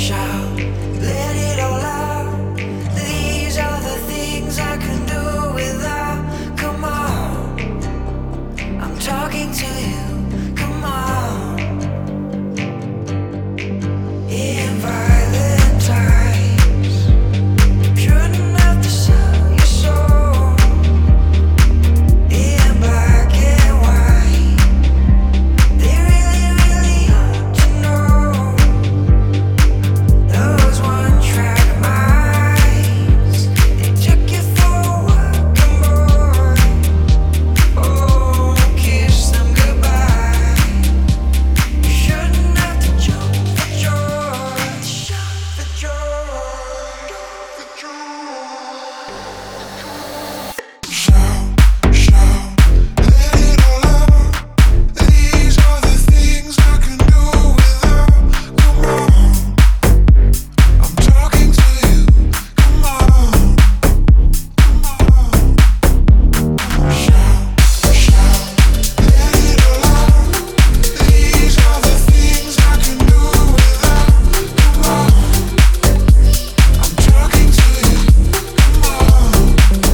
shout, let it all out. These are the things I can do without. Come on, I'm talking to you. Come on. In violent times, shouldn't have to sell your soul. In black and white, they really ought to know. Those one-track minds, they took you for a walking boy. Oh, kiss them goodbye. You shouldn't have to jump for joy, for joy. These are the things I can do without. Come on, I'm talking to you. Come on, come on. Shout, let it all out. These are the things I can do without. Come on, I'm talking to you. Come on.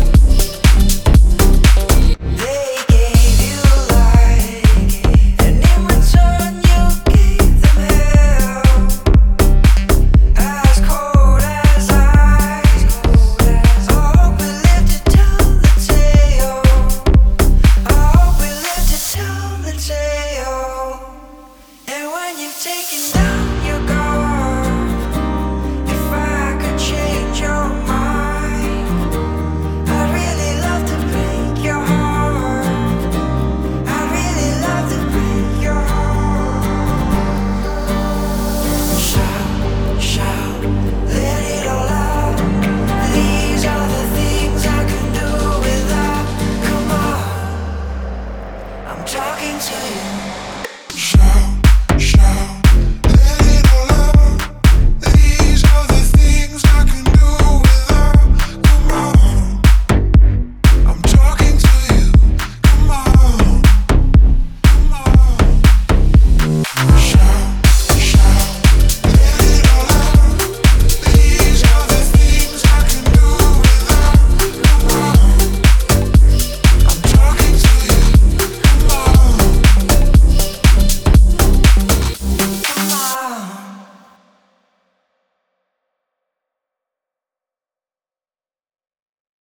They gave you light, and in return you gave them hell. As cold as ice. I hope we live to tell the tale. I hope we live to tell the tale. And when you've taken down your guard, if I could change your mind, I'd really love to break your heart. I'd really love to break your heart. Shout, let it all out. These are the things I can do without. Come on, I'm talking to you. Shout,